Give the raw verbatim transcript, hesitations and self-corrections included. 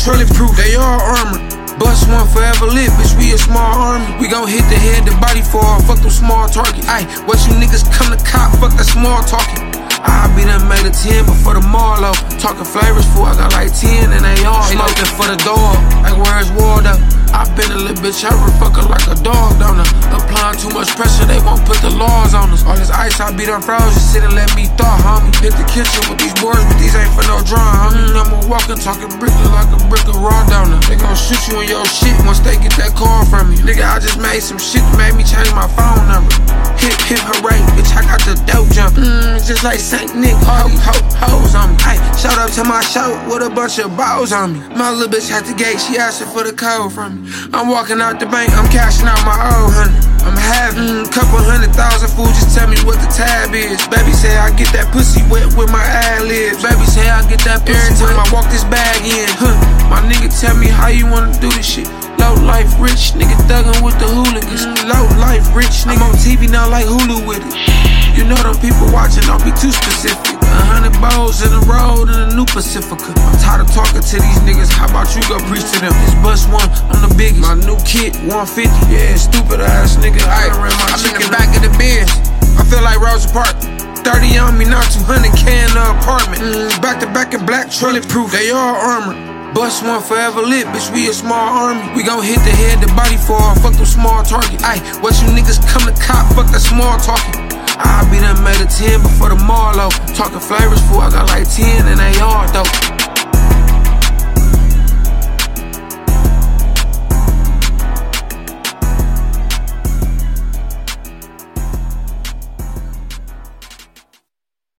bulletproof, they all armor. Bust one forever lit, bitch, we a small army. We gon' hit the head, the body fall, fuck them small targets. Ayy, what you niggas come to cop, fuck that small talking. I be done made a ten before the mall open. Talking flavors, fool, I got like ten and they all smoking for the dog. Like where's Waldo? I been a little bitch, I fuck her like a dog, don't I? Applying too much pressure, they won't put the laws on us. All this ice, I be done frozen, sit and let me thaw, homie. Hit the kitchen with these boys, but these ain't for no drawing, homie. I'm a walking, talking brick, look like a brick of raw donor. They gon' shoot you in your shit once they get that call from me. Nigga, I just made some shit that made me change my phone number. Hit, hit, hooray, bitch, I got the dope jump. Mmm, just like Saint Nick, ho, ho, hoes on me. Ay, shout out to my show with a bunch of balls on me. My little bitch at the gate, she asking for the code from me. I'm walking out the bank, I'm cashing out my old honey. I'm having a couple hundred thousand, fool, just tell me what the tab is. Baby say I get that pussy wet with my ad libs. Baby say I get that pussy every time I walk this bag in. Huh, my nigga tell me how you wanna do this shit. Low life rich, nigga thuggin' with the hooligans. Low life rich, nigga I'm on T V now like Hulu with it. You know them people watching, don't be too specific. A hundred bows in the road in a new Pacifica. I'm tired of talking to these niggas, how about you go preach to them? This bus one, I'm the biggest. My new kit, one fifty, yeah, stupid ass nigga. I ran my I'm chicken in the back of the Benz. I feel like Rosa Parks. thirty on me, not two hundred K in the apartment. Mm, back to back in black, bulletproof, they all armor. Bust one forever lit, bitch, we a small army. We gon' hit the head, the body fall, fuck them small targets. Ayy, what you niggas come to cop, fuck that small talking. I be done made a ten before the mall open. Talking flavors, fool, I got like ten and they all dope.